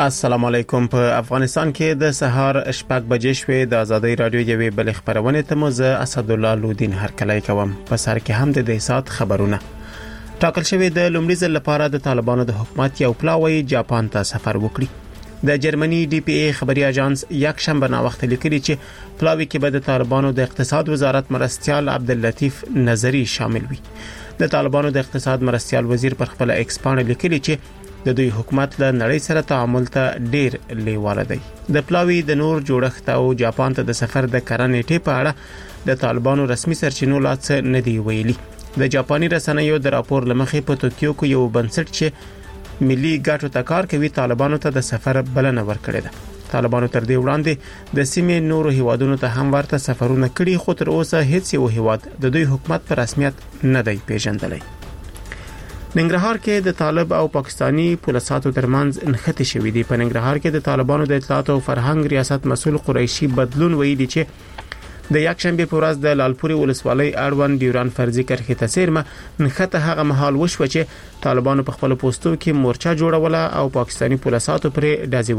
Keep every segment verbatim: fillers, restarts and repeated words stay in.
السلام علیکم. په افغانستان کې د سهار شپږ بجې شوې. د ازادي رادیو یوې بل خبرونه ته مزه اسد الله لودین هرکلی کوم. په سر کې هم د دې سات خبرونه. ټاکل شوی د لومړي ځل لپاره د طالبانو د حکومت یو پلاوی جاپان ته سفر وکړي. د جرمني ډي پی ای خبري اژانس یک شنبه نا وخت لیکلي چې پلاوی کې به د طالبانو د اقتصاد وزارت مرستيال عبداللطیف نظری شامل وي. د طالبانو د اقتصاد مرستيال وزیر پر خپل ایکس باندې لیکلي چې د دوی حکومت له نړۍ سره تعامل ته ډیر لیواله دی. د پلاوی د نور جوړښت او جاپان ته د سفر د کرنې ټی په اړه د طالبانو رسمي سرچینو لا څه نه دی ویلي. د جاپاني رسنیو د راپور لمخې په توکیو کې یو بنسټ چې ملي ګټو ته کار کوي طالبانو ته د سفر بلنه ورکړې ده. طالبانو تر دې وړاندې د سیمې نورو هیوادونو ته هم ورته سفرونه کړي، خو تر اوسه هیڅ یو هیواد د دوی حکومت په رسمیت نه دی پیژندلی. ننګرهار کې د طالب او پاکستانی پولیساتو ترمنځ نښتې شوې دي. په ننګرهار کې د طالبانو د اطلاعات او فرهنګ ریاست مسؤل قریشي بدلون ویلي چې د یک شنبه په ورځ د لالپوري ولسوالۍ اړوند ډیوران فرضي کرښې ته سیرمه نښته هغه مهال وشو چې طالبانو په خپل پوسټو کې مورچا جوړوله او پاکستانی پولیساتو پرې ډازې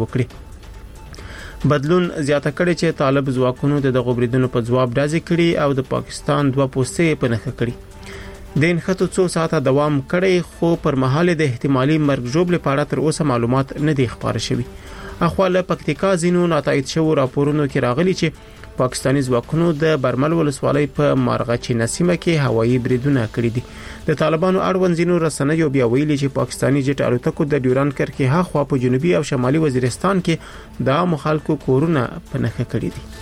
وکړي. بدلون زیاته کړي چې طالب ځواکونو د دغه بریدونو په جواب ډازې کړي او د پاکستان دوه پوسټې په نښه کړي. د انخته څو ساعته دوام کړي، خو پر مهال د احتمالي مرګ ژوبل په اړه تر اوسه معلومات نه دي خبر شوي. اخواله پکتیکا زینو ناتایید شو راپورونو کې راغلي چې پاکستانی ځواکونو د برمل ولسوالۍ په مارغچی نسیمه کې هوایي بریدونه کړي دي. د طالبانو اړوند زینو رسنیو بیا ویلي چې پاکستانی جټ الوتکو د ډیوران کرښې هاخوا په جنوبي او شمالي وزیرستان کې د عام خلکو کورونه په نښه کړي دي.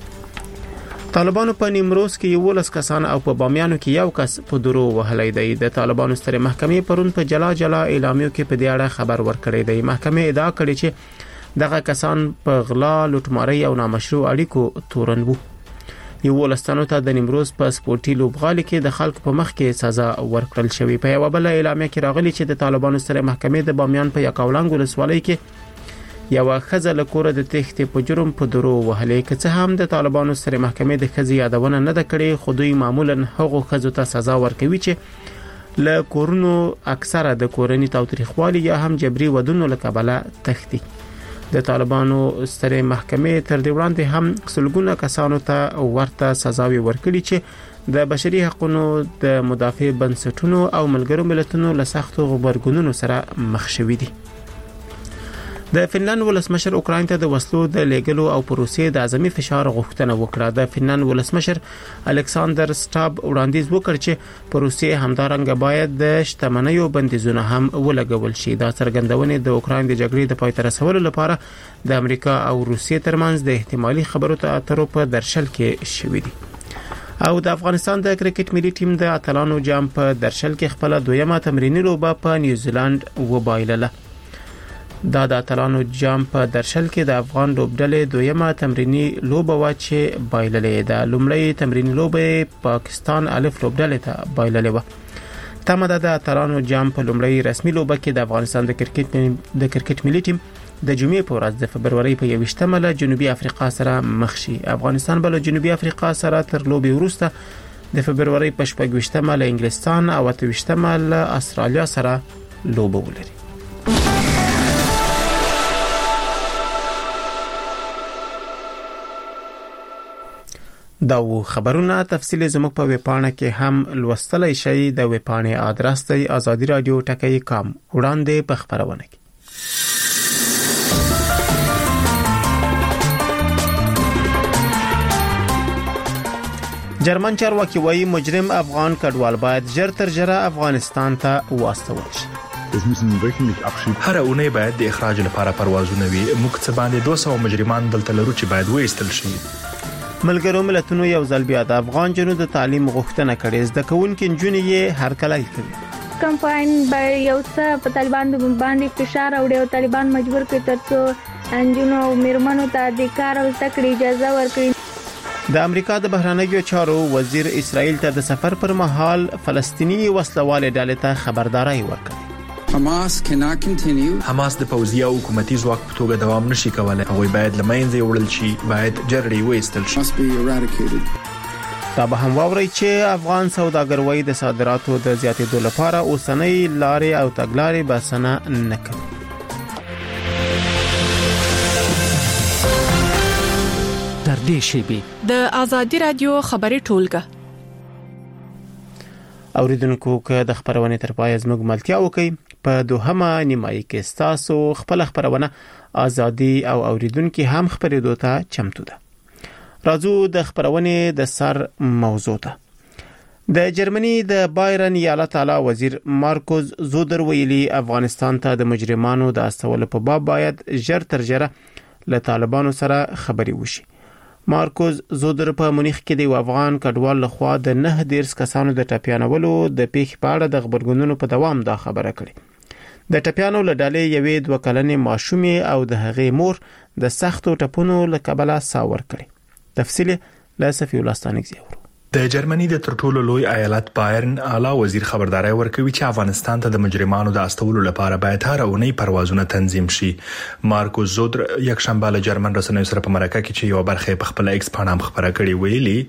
طالبانو په نیمروز کې یو لس کسان او په بامیانو کې یو کس په درو وهلای دی. د طالبانو ستره محکمې پرون په جلا جلا اعلامیو کې په دې اړه خبر ورکړی دی. محکمې ادعا کړې چې دغه کسان په غلا، لوټمارۍ او نامشروع اړیکو تورن وو. یو لستانو ته د نیمروز په سپورتي لوبغالي کې د خلکو په مخ کې سزا ورکړل شوې. په یو بل اعلامیه کې راغلي چې د طالبانو ستره محکمې د بامیان په یکاولنګ ولسوالۍ کې یو خزه له کور د تخته په جرم په درو وهلې. که څه هم د طالبانو سره محکمې د خزي یادونه نه د کړې، خو دوی معمولا هغه خزو ته سزا ورکوي چې له کورونو اکثره د کورنۍ تاوتریخوالي یا هم جبري ودونو له کبله تختی. د طالبانو سره محکمې تر دې وړاندې هم سلګونه کسانو ته ورته سزاوي ورکړي چې د بشري حقوقو د مدافع بنسټونو او ملګرو ملتونو له سختو غبرګونونو سره مخ شوي دي. د فنلند ولسمشر اوکراین ته د وسلو د لیګلو او پروسې د اعظمي فشار غوښتنه وکړه. د فنلند ولسمشر الکساندر سټاب وړاندیز وکړ چې پروسې همدارنګه باید د شتمنیو بندیزونه هم ولګول شي. دا څرګندونه د اوکراین د جګړې د پای ته رسولو لپاره د امریکا او روسیې ترمنځ د احتمالي خبرو اترو په درشل کې شوې دي. او د افغانستان د کرکټ ملي ټیم د اتلانو جام په درشل کې خپل دویمه تمرینی لوبه په نیوزیلند وبایلله. دا د اتلانو جام په درشل کې د افغان لوبډلې دویمه تمرینی لوبه و چې بایللې ده. لومړی تمرینی لوبه پاکستان الف لوبډلې ته بایللې و. تمه ده د اتلانو جام په لومړی رسمي لوبه کې د افغانستان د کرکټ د کرکټ ملي ټیم د جمعې په ورځ د فبرवरी په یوویشتمه له جنوبي افریقا سره مخ شي. افغانستان بل جنوبي افریقا سره تر لوبې وروسته د فبرवरी په شپږویشتمه له انګلستان او اتویشتمه له استرالیا سره لوبه ولري. دا و خبرونه تفصیل زموږ په ویبپاڼه کې هم لوستلای شئ. د ویبپاڼې آدرس دی آزادی رادیو ټکی کام. وړاندې په خبرونه کې جرمن چارواکي وایي مجرم افغان کډوال باید ژر تر ژره افغانستان ته واستول شي. هر اونۍ باید د اخراج لپاره پروازونه وي. موږ څه باندې دوه سوه مجرمان دلته لرو چې باید وایستل شي. ملګرو ملتونو یو ځل بیا د افغان جنو د تعلیم غوښتنه کړې. زده کوونکي نجونې یې هرکلی کوي. کمپاین به یو څه په طالبانو باندې فشار راوړي او طالبان مجبور کړي ترڅو نجونو او میرمنو ته د کار او زده کړې اجازه ورکړي. د امریکا د بهرنیو چارو وزیر اسرائیل ته د سفر پر مهال فلسطینی وسلواله ډلې ته خبرداري ورکړه. حماس د پوځي او حکومتي ځواک په توګه دوام نشي کولای. هغوی باید لمنځه وړل شي، باید جرړې وایستل شي. دا به هم واوري چې افغان سوداګروي د صادراتو د زیاتېدو لپاره اوسنۍ لارې او تګلارې بسنه نه کوي. نږدې شي. د آزادي رادیو خبري ټولګه اوریدونکو که د خبرونه تر پای زموږ ملتیا وکي په دوهمه نیمایي کې تاسو خپل خبرونه آزادي او اوریدونکو هم خبرېدو ته چمتو ده. راځو د خبرونه د سر موضوع ته. د جرمني د بایرن ایالت اعلی وزیر مارکوس زودر ویلي افغانستان ته د مجرمانو د استولو په باب باید ژر تر ژره له طالبانو سره خبري وشي. مارکوس زودر په مونیخ کې د افغان کډوال لخوا د نه دیرس کسانو د ټاپیانولو د پیښ په اړه د خبرګونونو په دوام دا خبره کړې. د ټاپیانو له ډلې یوې دوه کلنې ماشومې او د هغې مور د سختو ټپونو له کبله ساور کړي. تفصیل له صفی الله ستانکزی اورو. د جرمني د ترټولو لوی ایالت بایرن اعلی وزیر خبرداري ورکوي چې افغانستان ته د مجرمانو د استولو لپاره باید هر اونۍ پروازونه تنظیم شي. مارکوس زودر یک شنبه له جرمن رسنیو سره په مرکه کې چې یو برخه په خپل ایکس پاڼه خبره کړې ویلي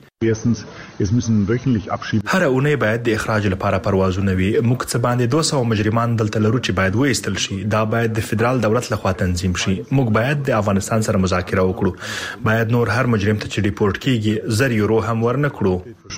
هر اونۍ باید د اخراج لپاره پروازونه وي. موږ څه باندې دوه سوه مجرمان دلته لرو چې باید وایستل شي. دا باید د فدرال دولت لخوا تنظیم شي. موږ باید د افغانستان سره مذاکره وکړو. باید نور هر مجرم ته چې ریپورت کیږي زر یورو هم ورنکړو.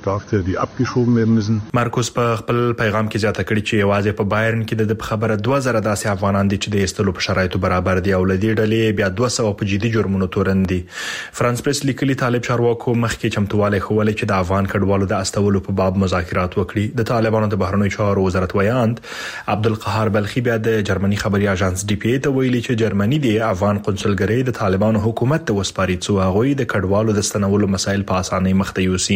مارکوس په خپل پیغام کې زیاته کړې چې یوازې په بایرن کې د خبره دوه زره داسې افغانان دي چې د ایستلو په شرایطو برابر دي او لدی ډلې بیا دوه سوه په جدي جرمونو تورن دي. فرانس پریس لیکلي طالب چارواکو مخکې چمتواله خوله چې د افغان کډوالو د استولو په باب مذاکرات وکړي. د طالبانو د بهرنیو چارو وزارت ویاند عبدالقهار بلخي بیا د جرمني خبري اژانس ډي پی ته ویلي چې جرمني د افغان قونسلګرۍ د طالبانو حکومت ته وسپاري چې هغه د کډوالو د ستنولو مسایل په اسانۍ مخته یوسي.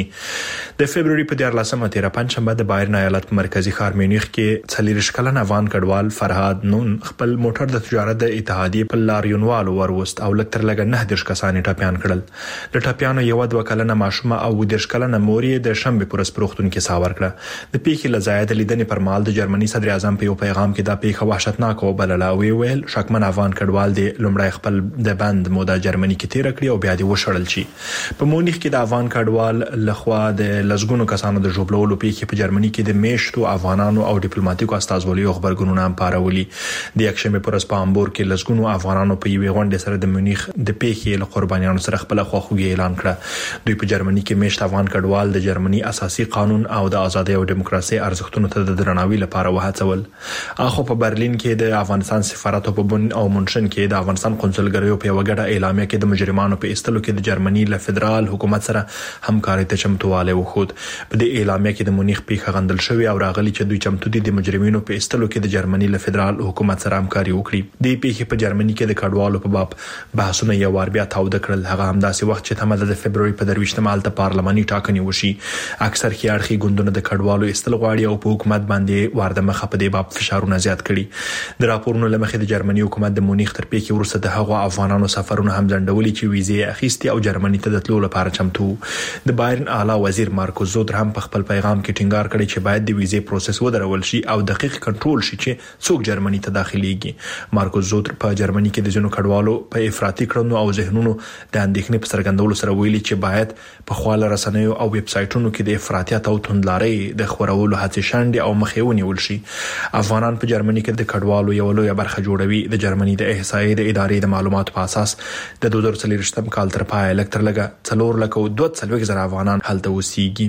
د فبرवरी په دیارلسمه تیره پنځشنبه د بایرن ایالت مرکزی ښار میونخ کې څلور کلن افغان کډوال فرهاد نون خپل موټر د تجارت د اتحادیې په لاریونوال وروست او لکتر لګ نه درش کسان ټاپیان کړل. د ټاپیانو یو دوه کلنه ماشومه او درش کلنه مور یې د شنبه پر سپروختون کې ساور کړه. د پیښې لزاید لیدنې پر مال د جرمني صدر اعظم په یو پیغام کې دا پیښه وحشتناک او بلله وی ویل شکمن افغان کډوال د لومړی خپل د بند موده جرمني کې تیر کړی او بیا د وشړل شي. په مونیخ کې د افغان کډوال لخوا د لزګونو کسانو د جوړولو پیښې په جرمني کې د میشتو افغانانو او ډیپلوماټیکو استازولیو خبرګونونه هم پارولي. د یکشنبه پر ورځ په امبور کې لزګونو افغانانو په یوې غونډه سره د مونیخ د پیښې له قربانیانو سره خپل خواخوږي اعلان کړه. دوی په جرمني کې میشت افغان کډوال د جرمني اساسي قانون او د ازادي او دیموکراسي ارزښتونو ته د درناوي لپاره وهڅول. اخو په برلین کې د افغانستان سفارت په بن او منشن کې د افغانستان قونسلګریو په وګړه اعلامیه کې د مجرمانو په استلو کې د جرمني له فدرال حکومت سره همکاري ته چمتواله وخود. په دې اعلامیه کې د مونیخ پیښه غندل شوې او راغلي چې دوی چمتو دي د مجرمینو په استلو کې د جرمني له فدرال حکومت سره همکاري وکړي. د پیښې په جرمني کې د کډوالو په باب بحثونه یو وار بیا تاوده کړل. هغه هم داسې وخت چې تمه د فبرवरी په درويشتمه مالته پارلماني ټاکنې وشي. اکثر خيارخي ګوندونه د کډوالو استل غواړي او په حکومت باندې وارده مخه په دې باب فشارونه زیات کړي. د راپورونو لمخې د جرمني حکومت د مونیخ تر پیښې وروسته د هغو افغانانو سفرونه هم ځنډولي چې ویزې اخیستي او جرمني ته د تلو لپاره چمتو. د بایرن اعلی وزیر مارکوس زودر هم په خپل پیغام کې ټینګار کړی چې باید د ویزې پروسس ودرول شي او دقیق کنټرول شي چې څوک جرمني ته داخليږي. مارکوس زودر په جرمني کې د ځینو کډوالو په افراطي کړنو او ذهنونو د اندېښنې په څرګندولو سره ویلي چې باید په خواله رسنیو او ویب سایټونو کې د افراطیت او توندلارۍ د خورولو هڅې شنډې او مخې ونیول شي. افغانان په جرمني کې د کډوالو یو لوی برخه جوړوي. د جرمني د احصایې د ادارې د معلوماتو په اساس د دوه زره څلوېښتم کال تر پای الکتر لګه څلور لک او دوه څلوېښت زره افغانان هلته اوسېږي.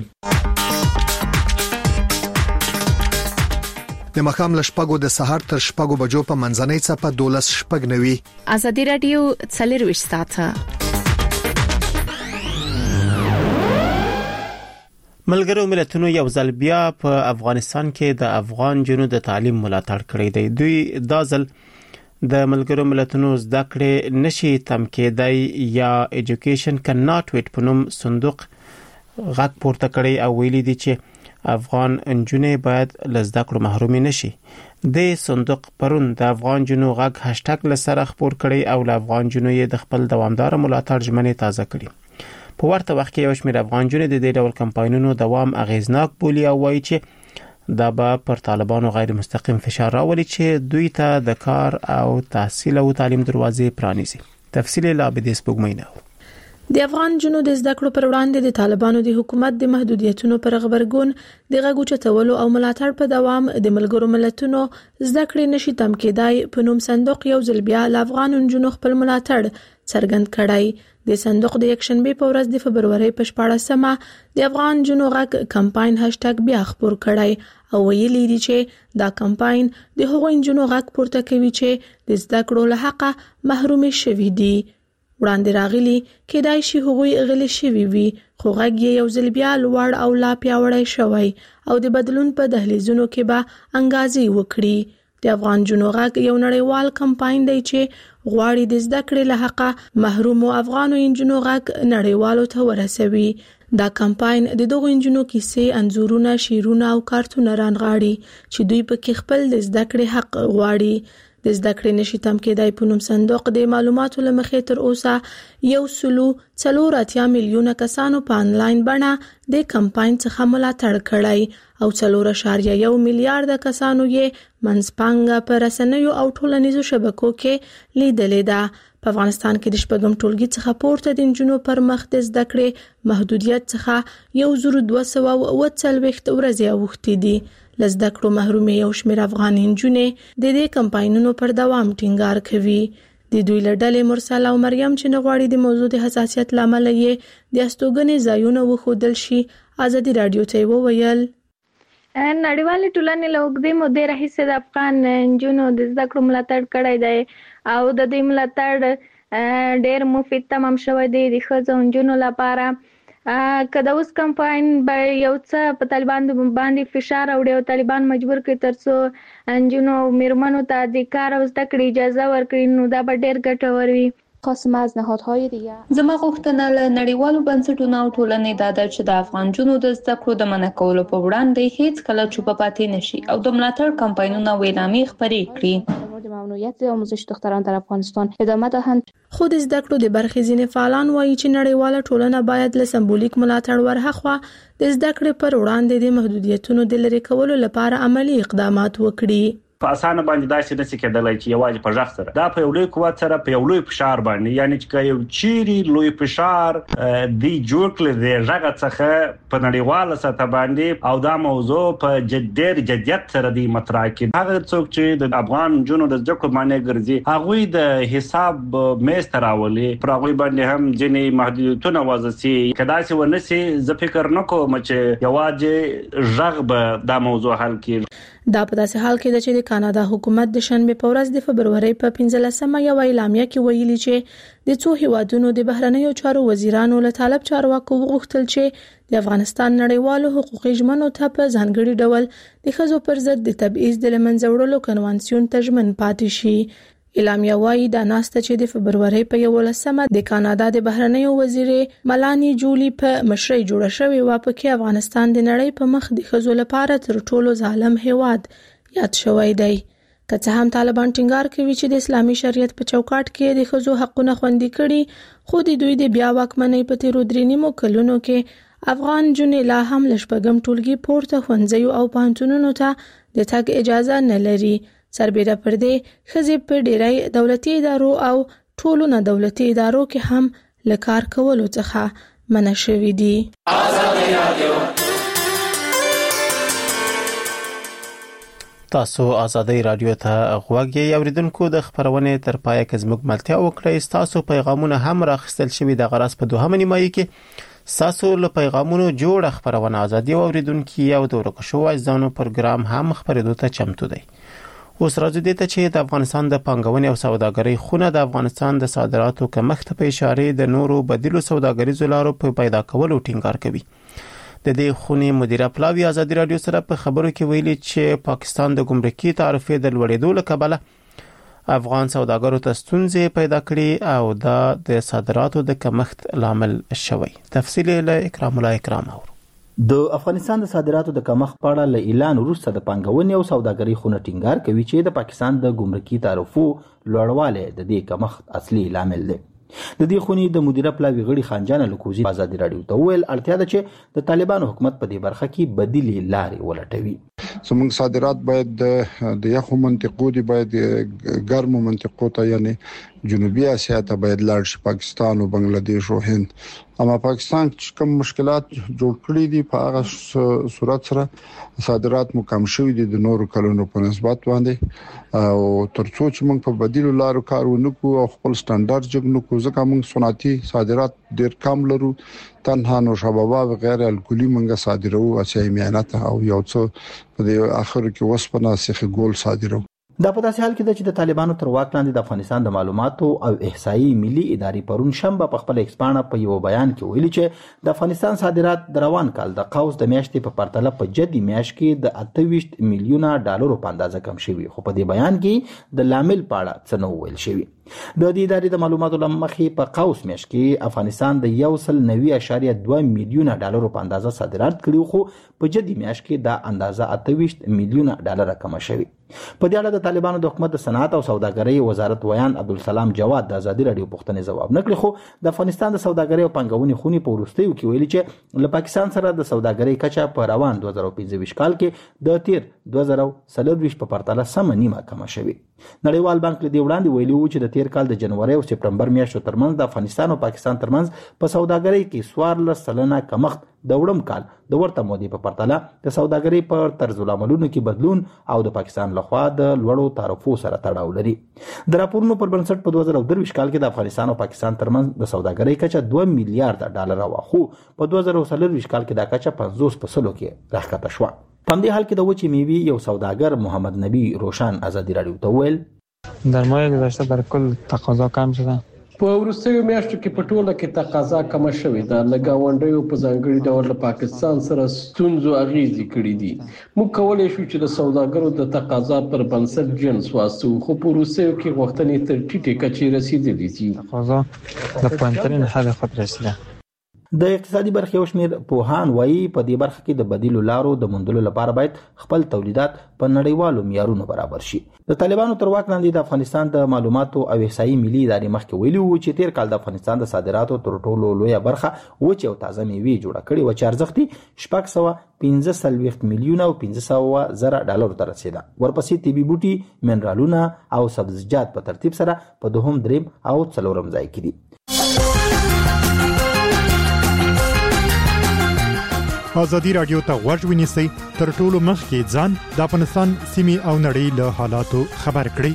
د مخام لشپګو د سحر تر شپګو بجو په منځنۍ صفه دولس شپګ نوي. آزادي رادیو څلورويشت ساعته. ملګرو ملتونو یو ځل بیا په افغانستان کې د افغان جنو د تعلیم ملاتړ کړی دی. دوی دا ځل د ملګرو ملتونو زده کړې نشي تم کېدای یا ایجوکیشن کانټ ویټ په نوم صندوق غږ پورته کړی او ویلي دي چې افغان انجونې باید لزده کړو محروم نشي. د صندوق پرون د افغان جنو غږ هاشټګ لسره خبر کړی او د افغان جنو یې د خپل دوامدار ملاتړ ژمنې تازه کړي. په ورته وخت کې یو شمېر افغان جنو د دې ډول کمپاینونو دوام اغیزناک بولي او وایي چې دا به پر طالبانو غیر مستقیم فشار راولي چې دوی ته د کار او تحصیل او تعلیم دروازې پرانیزي. تفصیل لا به دې سپوږمۍ نه. د افغان جنو د زده کړو پر وړاندې د طالبانو د حکومت د محدودیتونو پر غبرګون د غږ اوچتولو او ملاتړ په دوام د ملګرو ملتونو زده کړې نشي تم کېدای په نوم صندوق یو ځل بیا ل افغان جنو خپل ملاتړ څرګند کړی د صندوق د یکشنبه په ورځ د فبرورۍ په شپاړسمه د افغان جنو غږ کمپاین هاشټګ بیا خبر کړی او ویلي دي چې دا کمپاین د هغوی جنو غږ پورته کوي چې د زده کړو له حقه محروم شوي دي. وړاندې راغلي کېدای شي هغوی غلي شوي وي خو غږ یې یو ځل بیا لوړ او لا پیاوړی شوی او د بدلون په دهلیزونو کې به انګازې وکړي. د افغان جنو غږ یو نړیوال کمپاین دی چې غواړي د زده کړې له حقه محروم افغانو انجنونو غږ نړیوالو ته ورسوي. دا کمپاین د دغو انجنونو کیسې، انځورونه، شعرونه او کارتونه رانغاړي چې دوی پکې خپل د زده کړې حق غواړي. د زده کړې نشي تم کېدای په نوم صندوق د معلوماتو له مخې تر اوسه یو سلو څلور اتیا میلیونه کسانو په انلاین بڼه د کمپاین څخه ملاتړ کړی او څلور اعشاریه یو میلیارډ کسانو یې منځپانګه په رسنیو او ټولنیزو شبکو کې لیدلې ده. په افغانستان کې د شپږم ټولګي څخه پورته د انجونو پر مخ د زده کړې محدودیت څخه یو زر دوه سوه اووه څلوېښت ورځې اوښتې دي. لزده کړو محرومې یو شمېر افغان انجونې د دې کمپاینونو پر دوام ټینګار کوي. د دوی له ډلې مرسل او مریم چې نه غواړي د موضوع د حساسیت له امله یې د استوګنې ځایونه وښودل شي ازادي راډیو ته وویل نړیوالې ټولنې له اوږدې مودې راهیسې د افغان نجونو د زده کړو ملاتړ کړی دی او د دوی ملاتړ ډېر مفید تمام شوی دی د ښځو نجونو لپاره. که د اوس کمپاین به یو څه په طالبان باندې فشار راوړي او طالبان مجبور کړي ترڅو نجونو او میرمنو ته د کار او زده کړې اجازه ورکړي نو دا به ډېر ګټور وي. خاصه از نهادهای دیگه زما غوښتنه له نړیوالو بنسټونو او ټولنې دا ده چې د افغان جنو د زده کړو د منع کولو په وړاندې هیڅ کله چوپ پاتې نشي او د ملاتړ کمپاینونه او اعلامیې خپرې کړي. ممنوعیت آموزش دختران در افغانستان ادامه دهند. خود زده کړو د برخې ځینې فعالان وایي چې نړیواله ټولنه باید له سمبولیک ملاتړ ورهخوا د زده کړې پر وړاندې د محدودیتونو د لرې کولو لپاره عملی اقدامات وکړي. په اسانه باندې داسې نشي کېدلای چې یوازې په ځخ سره دا په یو لوی قوت سره په یو لوی فشار باندې یعنی چې یو چیري لوی فشار دی جوړ کړي دی ځګه څخه په نړیواله سطح باندې او دا موضوع په جدي جديت سره دی مطرح کړي. هغه څوک چې د افغان جنو د زده کړو باندې ګرځي هغه د حساب میز تراولي پر هغه باندې هم ځینې محدودیتونه وضع سي کدا چې ونسي زه فکر نکوم چې یوازې ځګ به دا موضوع حل کړي. دا په داسې حال کې ده چې د کاناډا حکومت د شنبه په ورځ د فبرورۍ په پنځلسمه یو اعلامیه کې ویلي چې د څو هیوادونو د بهرنیو چارو وزیرانو له طالب چارواکو وغوښتل چې د افغانستان نړیوالو حقوقي ژمنو ته په ځانګړي ډول د ښځو پر ضد د تبعیض د له منځه وړلو کنوانسیون ته ژمن پاتې شي. اعلامیه وايي دا ناسته چې د فبرورۍ په یولسمه د کاناډا د بهرنیو وزیرې ملانی جولی په مشرۍ جوړه شوې و په کې افغانستان د نړۍ په مخ د ښځو لپاره تر ټولو ظالم هیواد یاد شوی دی. که څه هم طالبان ټینګار کوي چې د اسلامي شریعت په چوکاټ کې د ښځو حقونه خوندي کړي خو د دوی د بیا واکمنۍ په تیرو درې نیمو کلونو کې افغان جنې لا هم له شپږم ټولګي پورته ښوونځیو او پوهنتونونو ته د تګ اجازه نه لري. سربېره پر دې ښځې په ډېری دولتي ادارو او ټولو نه دولتي ادارو کې هم له کار کولو څخه منع شوي دي. تاسو آزادۍ رادیو ته غوږ یې اوریدونکو د خبرونې تر پایه کې زموږ ملتیا وکړئ. تاسو پیغامونه هم راخستل شوي د غرض په دوهمه نیمایي کې تاسو له پیغامونو جوړ خبرونه آزادۍ اوریدونکو او د ورکشو ځانو پروګرام هم خبرېدو ته چمتو دی. اوس راځو دې ته چې د افغانستان د پانګونې او سوداګرۍ خونه د افغانستان د صادراتو کمښت په اشاره د نورو بدیلو سوداګریزو لارو په پیدا کولو ټینګار کوي. د دې خونې مدیره پلاوی آزادي رادیو سره په خبرو کې ویلي چې پاکستان د ګمرکي تعرفې د لوړېدو له کبله افغان سوداګرو ته ستونزې پیدا کړي او دا د صادراتو د کمښت لامل شوی. تفصیل له اکرام الله اکرام اورو. د افغانستان د صادراتو د کمښت په اړه له اعلان وروسته د پانګونې او سوداګرۍ خونه ټینګار کوي چې د پاکستان د ګمرکي تعرفو لوړوالی د دې کمښت اصلي لامل دی. د دې خونې د مدیره پلاوی غړي خانجان لکوزي آزادي رادیو ته ویل اړتیا ده چې د طالبانو حکومت په دې برخه کې بدیلې لارې ولټوي. زموږ صادرات باید د یخو منطقو دی باید ګرمو منطقو ته یعنی جنوبي اسیا ته باید لاړ شي، پاکستان او بنگلاديش او هند. اما پاکستان چې کوم مشکلات جوړ کړی دي په هغه صورت سره صادرات مو کم شوي دي د نورو کلونو په نسبت باندې، او ترڅو چې موږ په بدیلو لارو کار ونکړو او خپل سټانډارډ جګنو کو ځکه موږ صنعتي صادرات ډیر کم لرو، تنها نو شبابا و غیر الکولي موږ صادرو اسیا میانه او یو څه په اخر کې وسپنه سیخ ګول صادرو. دا په داسې حال کې چې د طالبانو تر واک لاندې د افغانستان د معلوماتو او احصایي ملي ادارې پرون شنبه په خپل ایکسپانه په یو بیان کې ویلي چې د افغانستان صادرات د روان کال د قوس د میاشتې په پرتله په جدي میاشت کې د اته ویشت میلیونه ډالرو په اندازه کم شوي، خو په دې بیان کې د لامل په اړه څه نه ویل شوی. د دې ادارې د معلوماتو لمخې په قوس میاشت کې افغانستان د یو سل نوي اشاریه دوه میلیونه ډالرو په اندازه صادرات کړي، خو په جدي میاشت کې دا اندازه اته ویشت میلیونه ډالر کم شوی. په دې اړه د طالبانو د حکومت د صنعت او سوداګرۍ وزارت ویان عبدالسلام جواد د ازادي رادیو پوښتنې ځواب نکړي، خو د افغانستان د سوداګرۍ او پنګونې خونې په وروستیو کې ویلي چې له پاکستان سره د سوداګرۍ کچه په روان دوه زره پنځه ویشت کال کې د تیر دوه زره څلور ویشت په پرتله سم نیمه کم شوی. نړیوال بانک له دې وړاندې ویلي و چې د تیر کال د جنوري او سپټمبر میاشتو ترمنځ د افغانستان او پاکستان ترمنځ په سوداګرۍ کې څوارلس سلنه کمښت د وړم کال د ورته مودې په پرتله د سوداګرۍ پر طرز العملونو کې بدلون او د پاکستان لخوا د لوړو تعرفو سره تړاو لري. د راپورونو پر بنسټ په دوه زره دوه ویشت کال کې د افغانستان او پاکستان ترمنځ د سوداګرۍ کچه دوه میلیارډ ډالر وه، خو په دوه زره څلور ویشت کال کې دا کچه پنځوس په سلو کې راښکته شوه. په همدې حال کې د وچې میوې یو سوداګر محمد نبی روشن ازادي رادیو ته وویل در ماه گذشته در کل تقاضا کم شده. په وروستیو میاشتو کې په ټوله کې تقاضا کم شوې ده. له ګاونډیو په ځانګړي ډول له پاکستان سره ستونزو اغیزې کړې دي. موږ کولی شو چې د سوداګرو د تقاضا پر بنسټ جنس واسو، خو په وروستیو کې غوښتنې تر ټیټې کچې رسیدلې دي. تقاضا د پایین‌ترین حد خود رسیده. د اقتصادي برخې یو شمېر پوهان وایي په دې برخه کې د بدیلو لارو د موندلو لپاره باید خپل تولیدات په نړیوالو معیارونو برابر شي. د طالبانو تر واک لاندې د افغانستان د معلوماتو او احصایي ملي ادارې مخکې ویلي وو چې تیر کال د افغانستان د صادراتو تر ټولو لویه برخه وچې او تازه میوې جوړه کړې وه چې ارزښت یې شپږ سوه پنځه څلوېښت میلیونه او پنځه سوه زره ډالرو ته رسېده. ورپسې طبي بوټي، منرالونه او سبزیجات په ترتیب سره په دوهم، دریم او څلورم ځای کې دي. ازادي رادیو ته غوږ ونیسئ، تر ټولو مخکې ځان د افغانستان سیمې او نړۍ له حالاتو خبر کړئ.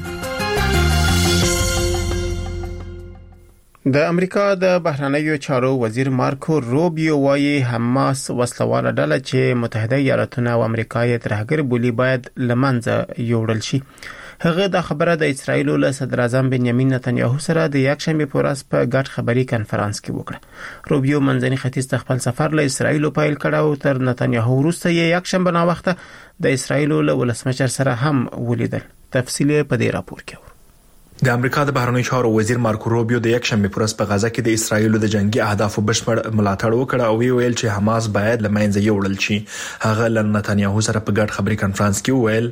د امریکا د بهرنیو چارو وزیر مارکو روبیو وايي حماس وسلواله ډله چې متحده ایالاتونه او امریکا یې ترهګر بولي باید لمنځه یوړل شي. هغه د خبره د اسرایل له صدر اعظم بنیامین نتنیاهو سره د یکشنبه په ورځ په ګډ خبري کانفرنس کې وکړه. روبیو منځني ختیځ ته خپل سفر له اسرایل پیل کړ او تر نتنیاهو وروسته یې یکشنبه نا وخته د اسرایل له ولسمشر سره هم ولیدل. تفصیل په دې راپور کې د امریکا د بهرنیو چارو وزیر مارکو روبیو د یکشنبه پر ورځ په غزا کې د اسرایل د جنگي اهدافو بشپړ ملاتړ وکړ او ویل چې حماس باید لمنځه یوړل شي. هغه ل نتنیاهو سره په ګډ خبري کانفرنس کې ویل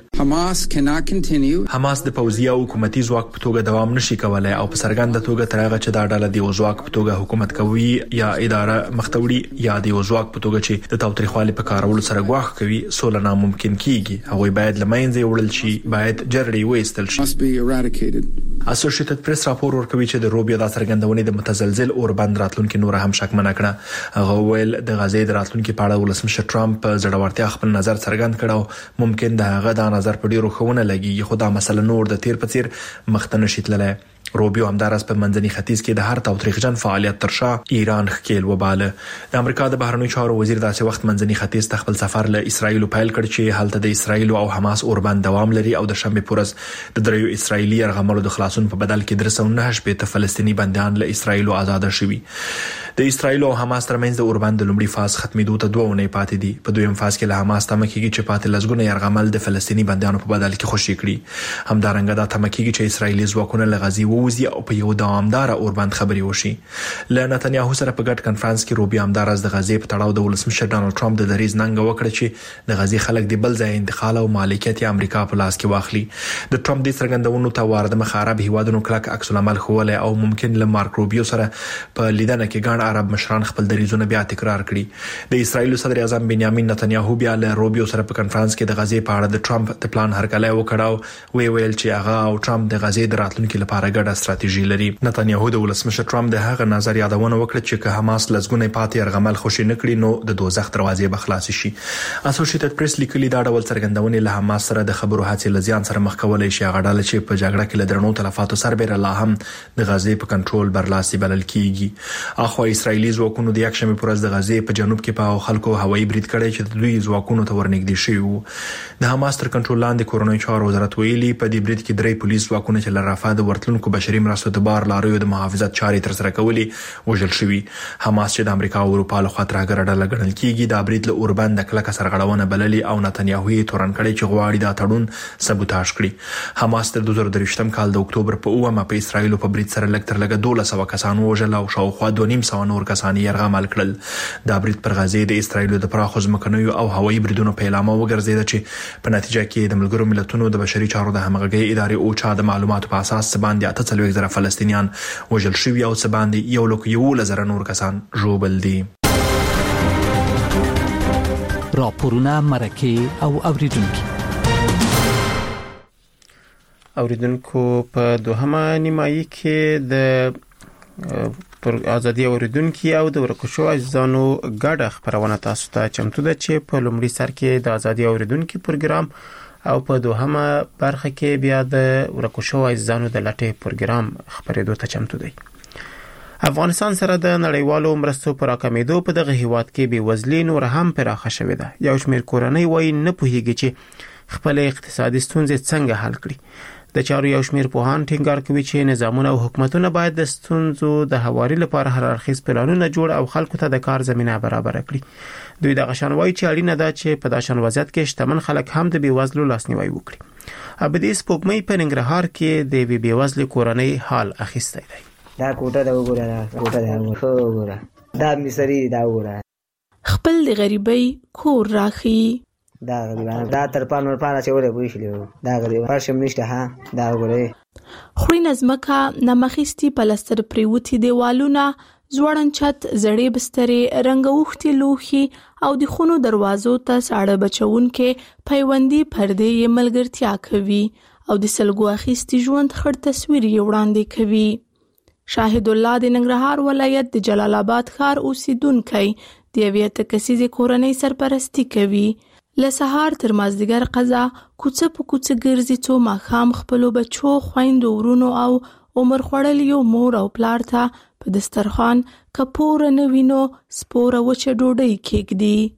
حماس د پوځي او حکومتي ځواک په توګه دوام نشي کولای او په سرګند توګه تر هغه چې دا ډله د ځواک په توګه حکومت کوي یا اداره مختوړي یا د ځواک په توګه چې د تاوتریخوالي په کارولو سره غواخ کوي سول ناممکن کیږي. هغه باید لمنځه یوړل شي، باید جرړې وېستل شي. اسوسییټډ پریس راپور ورکوي چې د روبیو د څرګندونې د متزلزل اوربند راتلونکو نور هم شکمنه کړه. هغه ویل د غزې د راتلونکو په اړه ولسمشر ټرمپ زړورتیا خپل نظر څرګند کړ او ممکن د هغه د نظر په ډیرو خونه لګي، خو دا مسله نور د تیر په تیر مختنه شیتلله. روبیو همدارس په منځني ختیځ کې د هر تاوتریخجن فعالیت تر شا ایران ښکیل وباله. د امریکا د بهرنیو چارو وزیر داسې وخت منځني ختیځ ته خپل سفر له اسرایل پیل کړ چې هلته د اسرایل او حماس اوربند دوام لري او د شنبه پورس د دریو اسرایلی یرغملو د خلاصون په بدل کې درې سوه نهه شپږ فلسطینی بندیان له اسرایل آزاد شوي. د اسرایل او حماس ترمنځ د اوربند د لومړي فاز ختمېدو ته دوه ونې پاتې دي. په دویم فاز کې له حماس تمه کېږي چې پاتې لزګونه یرغمل د فلسطینی بندیانو په بدل کې خوشي کړي. همدارنګه دا تمه کېږي چې اسرایلی ځواکونه له غزې ووځي او په یو دوامدار اوربند خبري وشي. له نتنیاهو سره په ګډ کانفرنس کې روبیو همدارس د غزې په تړاو د ولسمشر ډانلډ ټرمپ د دریز ننګ وکړه چې د غزې خلک د بل ځای انتقال او مالکیت یې امریکا په لاس کې واخلي. د ټرمپ د څرګندونو ته وارد مخ عرب هیوادونو کلک عکس العمل خوله او ممکن له مارک روبیو سره په لیدنه کې ګڼ عرب مشران خپل دریځونه بیا تکرار کړي. د اسرایل صدر اعظم بنیامین نتنیاهو بیا له روبیو سره په کانفرنس کې د غزې په اړه د ټرمپ د پلان هرکلی وکړاو. وی ویل چې هغه او ټرمپ د غزې د راتلونکو لپاره ګډه ستراتیژي لري. نتنیاهو د ولسمشر ټرمپ د هغه نظر یادونه وکړه چې که حماس لزګونه پاتې ارغمل خوشي نکړي نو د دوزخ دروازې به خلاص شي. اسوسییټډ پریس لیکلي دا ډول څرګندونې له حماس سره د خبرو هڅې لزیان سره مخ کولای شي. هغه ډله چې په جګړه کې له درنو تلفاتو سربېره لا هم د غزې په کنټرول برلاسي بلل کیږي. اخو اسرایلی ځواکونو د یکشنبه پر ورځ د غزې په جنوب کې په خلکو هوایي برید کړی چې د دوی ځواکونو ته ورنږدې شوي وو. د حماس تر کنټرول لاندې کورنۍ چارو وزارت ویلي په دې برید کې درې پولیس ځواکونه چې له رافاه د ورتلونکو بشري مرستو د بار لاریو د محافظت چارې ترسره کولې وژل شوي. حماس چې د امریکا او اروپا له خوا ترهګر ډله ګڼل کیږي دا برید له اوربند د کلکه سرغړونه بللي او نتنیاهو یې تورن کړی چې غواړي دا تړون سبوتاژ کړي. حماس تر دوه زره درویشتم کال د اکتوبر په اومه په اسرایل په برید سره لږ تر لږه دولس سوه کسان وژل او شاوخوا دوه نیم سوه نور کسان یې یرغمل کړل. دا برید پر غزې د اسرایل د پراخو ځمکنیو او هوایي بریدونو په اعلان وګرځید چې په نتیجه کې د ملګرو ملتونو د بشري چارو د همغږي ادارې اوچا د معلوماتو په اساس باندې اته څلوېښت زره فلسطینیان وژل شوي او څه باندې یو لک یولس زره نور کسان ژوبل دي. راپورونه مرکه او اوریدونکو اوریدونکو په دوهمه نیمایي کې د پر ازادي اوریدونکو او د ورکشو عزیزانو ګډه خبرونه تاسو ته چمتو ده چې په لومړي سر کې د ازادي اوریدونکو پروګرام او په دوهمه برخه کې بیا د ورکشو عزیزانو د لټې پروګرام خبرېدو ته چمتو دی. افغانستان سره د نړیوالو مرستو پر راکمېدو په دغه هیواد کې بې وزلي نور هم پراخه شوې ده. یو شمېر کورنۍ وایي نه پوهیږي چې خپل اقتصادي ستونزې څنګه حل کړي. د چارو یو شمېر پوهان ټینګار کوي چې نظامونه او حکومتونه باید د ستونزو د هواري لپاره هر اړخیز پلانونه جوړ او خلکو ته د کار زمينه برابر کړي. دوی د غشن وایي چې اړینه ده چې په داشن وضعیت کې شتمن خلک هم د بیوزلو لاسنیوي وکړي. ابدي سپوږمۍ په ننګرهار کې د وی بیوزلو کورنۍ حال اخیستی دی. دا کوټه دا وګوره کوټه دا وګوره دا مصری دا وګوره خپل د غریبۍ کور راخي دا غریبانه دا تر پانور پانه چې وره پوښلیو دا غریب پرشم نشته ها دا وګوره خوري نظمکه نمخېستی پلستر پریوتی دیوالونه زوړن چت زړې بسترې رنگوختي لوخي او د خونو دروازو ته ساړه بچون کې پیوندي پردې یې ملګرتیا کوي او د سلګو اخیستی ژوند خړ تصویر یې وړاندې کوي. شاهد الله د ننګرهار ولایت د جلال آباد ښار اوسیدونکی د یوې تکسیزې کورنۍ سرپرستی کوي. له سهار تر مازدیګر قضا کوڅه په کوڅه ګرځي څو ماښام خپلو بچو خویندو ورونو او عمر خوړلیو مور او پلار ته په دسترخوان کپوره نه وینو سپوره وچه ډوډۍ کېږدي.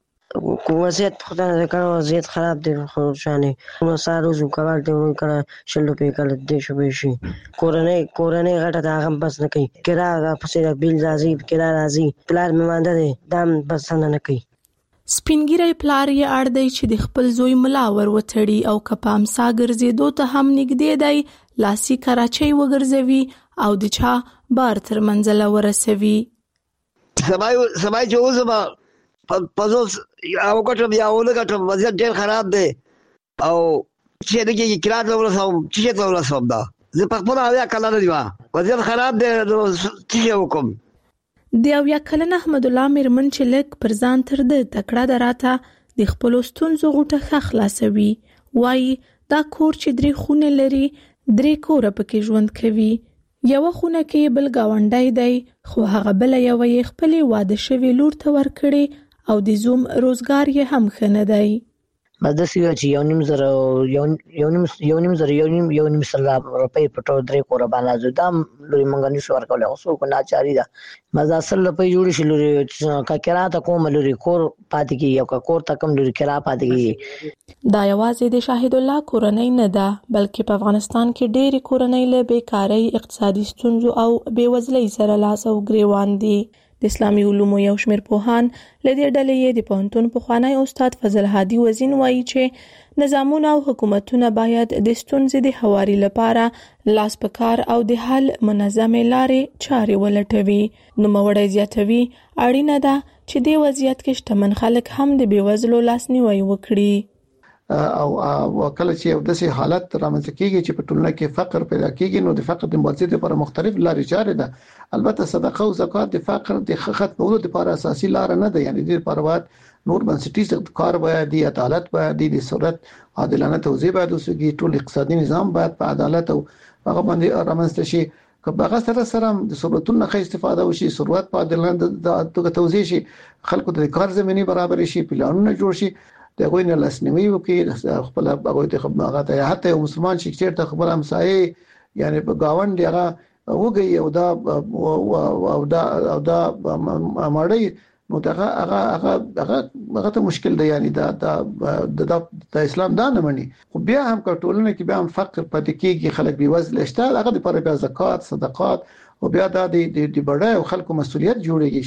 وضعیت خدای دې کړو وضعیت خراب دی خو شانې نو سارو زو کار دی نو کړه شلو په کله دې شو به شي کورنۍ کورنۍ غټه دا غم بس نه کوي کرا پسې بیل راځي کرا راځي پلار مې مانده دي دام بس نه کوي. سپینګیری پلار یې اړ دی چې د خپل زوی ملا ور وتړي او کپام سا ګرځېدو ته هم نږدې دی لاسي کراچۍ وګرځوي او د چا بار تر منځله ورسوي. سبای سبای چې وزما پزوس او کټم یا ول کټم وضعیت ډېر خراب دی او چې دغه کراټ له ورسوم چې ته ورسوم دا زه په خپل اویا کله نه دی وضعیت خراب دی نو چې وکم. د اویا کلن احمد الله میرمن چې لک پر ځان تر د تکړه دراته د خپل ستونزو غوټه خ خلاصوي. وای دا کور چې درې خونه لري درې کور پکې ژوند کوي. یو خونه کې بل گاونډای دی خو هغه بل یو یې خپل واده شوی لور ته ور کړی او د زوم روزګار یې هم خنه دی. مدرسې چې یو نیم زره یو یو نیم یو نیم زره یو نیم یو نیم سلا روپۍ په ټول درې کور باندې زدم لوري منګنی شو ورکول اوسو کو ناچاری ده مزه اصل په جوړ شي لوري کا کرا ته کوم لوري کور پاتې کی یو کا کور ته کم لوري کرا پاتې کی. دا یوازې د شاهد الله کورنۍ نه ده بلکې په افغانستان کې ډېری کورنۍ له بیکاری اقتصادي ستونزو او بیوزلۍ سره لاس او ګریوان دي. د اسلامي علومو یو شمېر پوهان لدې ډلې د پوهنتون پخوانی استاد فضل هادي وزین وایي چې نظامونه او حکومتونه باید د ستونزې د هواري لپاره لاس په کار او د حل منظمې لارې چارې ولټوي. نو موړی زیاتوي اړینه ده چې د وضعیت کې شتمن خلک هم د بیوزلو لاسنیوي وکړي. او کله چې یو داسې حالت رامنځته کیږي چې په ټولنه کې فقر پیدا کیږي نو د فقر د مبارزې لپاره مختلف لارې چارې ده. البته صدقه او زکات د فقر د ختمولو لپاره اساسي لار نه ده، یعنی د لپاره باید نور بنسټیز کار باید دی، عدالت باید دی، د صورت عادلانه توزیع باید وسوي، ټول اقتصادي نظام باید په عدالت او هغه باندې رامنځته شي. که هغه سره سره د ثروتونو ښه استفاده وشي، ثروت په عادلانه توګه توزیع شي، خلکو ته د کار زميني برابر شي، پلانونه جوړ شي، دغه نه لاسنیوي وکړي خپل هغه ته هغه ته حتی یو مسلمان چې چیرته خبر همسایه یعنی په گاوند هغه وګي او دا او دا او دا ماړی نو دا هغه هغه هغه ته مشکل دی، یعنی دا د د اسلام دا نه مني. خو بیا هم کټولنه کې بیا هم فقر پاتې کیږي، خلک بي وزله شته، هغه د پر بیا زکات صدقات او بیا د د بډای او خلکو مسؤلیت جوړيږي،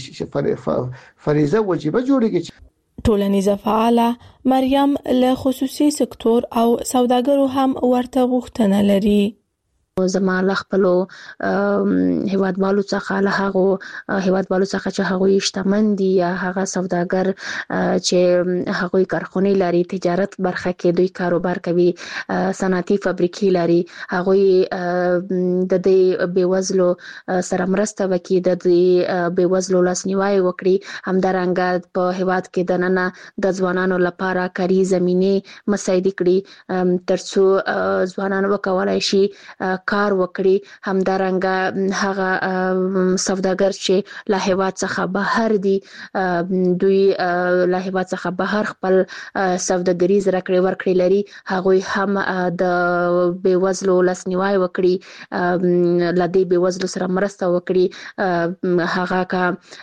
فریضه وجيبه جوړيږي. ټولنیزه فعاله مریم له خصوصي سکتور او سوداګرو هم ورته غوښتنه لري. زما له خپلو هیوادوالو څخه له هغو هیوادوالو څخه چې هغوی شتمن دي یا هغه سوداګر چې هغوی کارخونې لري، تجارت برخه کې دوی کاروبار کوي، صنعتي فابریکې لري، هغوی د دې بیوزلو سره مرسته وکړي، د دې بیوزلو لاسنیوي وکړي، همدارنګه په هیواد کې د نن د ځوانانو لپاره کاري زمینه مساعده کړي ترڅو ځوانان وکولای شي کار وکړي. همدارنګه هغه سوداګر چې له هیواد څخه بهر دي دوی له هیواد څخه بهر خپل سوداګریز راکړې ورکړې لري، هغوی هم د بیوزلو لاسنیوي وکړي، لدې بیوزلو سره مرسته وکړي، هغه کا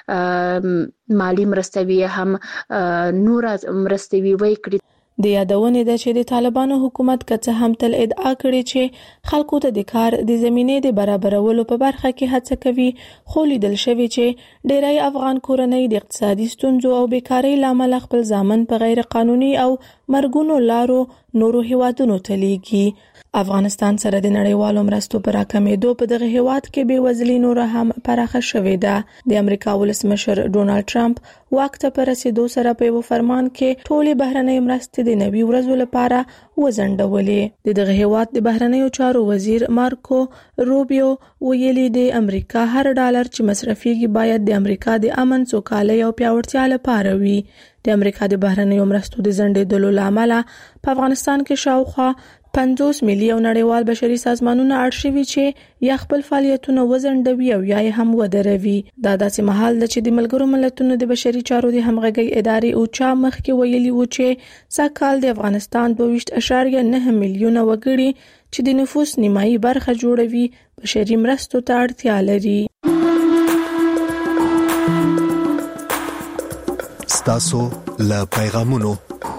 مالی مرسته وی هم نور مرسته وی وکړي. د یادونه ده چې د طالبانو حکومت کڅه هم تل ادعا کړې چې خلکو ته د کار د زمینې د برابرولو په برخه کې هڅه کوي، خو لیدل شوی چې ډېری افغان کورنۍ د اقتصادي ستونزو او بیکارۍ لامل خپل ځامن په غیر قانوني او مرګونو لارو نورو هیوادونو ته لیږي. افغانستان سره د نړیوالو مرستو پر راکمېدو په دغه هیواد کې بې وزلي نور هم پراخه شوې ده. د امریکا ولسمشر ډونالد ټرمپ واک ته پر رسیدو سره په یو فرمان کې ټولې بهرنۍ مرستې د نوي ورځو لپاره وځنډولې. د دغه هیواد د بهرنیو چارو وزیر مارکو روبیو ویلي د امریکا هر ډالر چې مصرفيږي باید د امریکا د امن، سوکالۍ او پیاوړتیا لپاره وي. د امریکا د بهرنیو مرستو د ځنډېدلو لامل په افغانستان کې شاوخوا پنځوس میلیون نړیوال بشري سازمانونه اړ شوي چې یا خپل فعالیتونه وځنډوي او یا هم ودروي. دا داسې مهال ده چې د ملګرو ملتونو د بشري چارو د همغږۍ ادارې اوچا مخکې ویلي و چې سږکال د افغانستان دوه ویشت اعشاریه نه میلیونه وګړي چې د نفوس نیمایي برخه جوړوي بشري مرستو ته اړتیا لري. ستاسو له پیغامونو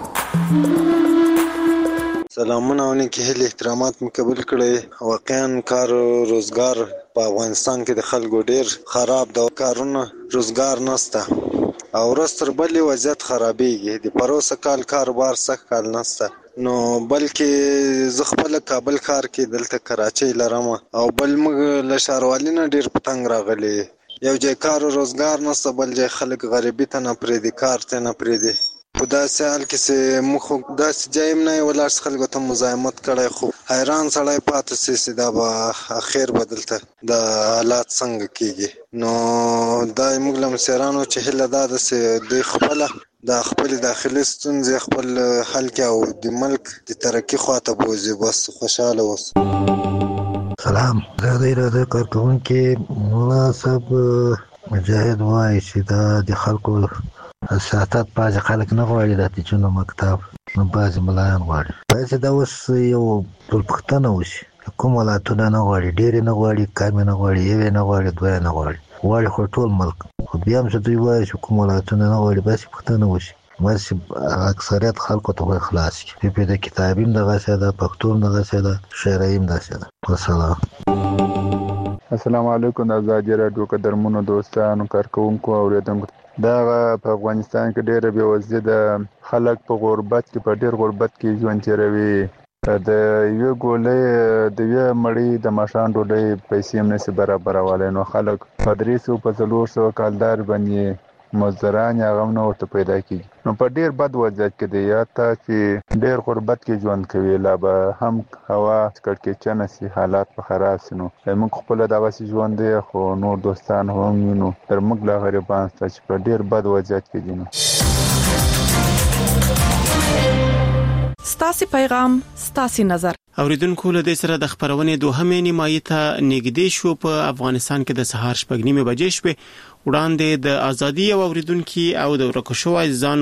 سلامونه او نیکی هیله احترامات مقبول کړئ. واقعا کار روزګار په افغانستان کې د خلکو ډیر خراب ده، کارونه روزګار نشته او ورستر بلې وضعیت خرابېږي. د پروسه کال کاروبار سخت کال نشته، نو بلکې زه خپل کابل ښار کې دلته کراچۍ لرم او بل موږ له ښاروالۍ نه ډیر پتنګ راغلی، یو ځای کار روزګار نشته، بل ځای خلک غریبي ته نه پرېږدي، کار ته نه پرېږدي. په داسې حال کې چې موږ داسې ځای هم نه یې ولاړ خلکو ته مزاحمت کړی، خو حیران سړی پاتې شي چې دا به اخر به دلته د حالات څنګه کېږي. نو دا موږ له مشرانو چې هیله دا ده چې دوی خپله د خپل داخلي ستونزې خپل حل کړي او د ملک د ترقي خواته بوځي، بس خوشحاله اوسو. سلام، زه د اراده کارکوونکي ملا صاحب مجاهد وایي چې دا د خلکو سیاست بعضې خلک نه غواړي، د تیچونو مکتب نو بعضې ملایان غواړي. باید چې دا اوس یو ټولپوښتنه وشي، کوم ولایتونه نه غواړي، ډېرې نه غواړي، کمې نه غواړي، یوې نه غواړي، دوه نه غواړي، غواړي خو ټول ملک. خو بیا هم چې دوی وایي چې کوم ولایتونه نه غواړي، باسې پوښتنه وشي، باسې اکثریت خلکو ته خو خلاص کړي. په د کتابي هم دغسې ده، پښتو هم دغسې ده، شعرایي هم داسې ده. والسلام. السلام علیکم. د ازادي راډیو قدرمنو دوستانو، کارکوونکو او اوریدونکو، دا په افغانستان کې ډېره بېوزلي ده، خلک په غربت کې په ډېر غربت کې ژوند تېروي. د یوې ګولۍ د یوې مړۍ د ماښام ډوډۍ پیسې هم نشي برابرولی، نو خلک په درې سوه په څلور سوه کالدار باندې مزدوران هغه نو ورته پیدا کیږي. نو په ډیر بد وضعیت کې دی، یا ته چې ډیر غربت کې ژوند کوي، لا به هم هوا کړکېچنه سي، حالات په خراب سي. نو موږ خپل دغه سي ژوند دی، خو نور دوستان هم وینو تر موږ لا غریبان ست چې په ډیر بد وضعیت کې دي. ستاسي پیغام ستاسي نظر. اوریدونکو له دې سره د خبرونې دوهمې نیمایي ته نږدې شو. په افغانستان کې د سهار شپږ نیمه بجې شوې. وړاندې د ازادي او اوریدونکو او د ورکو شو عزیزانو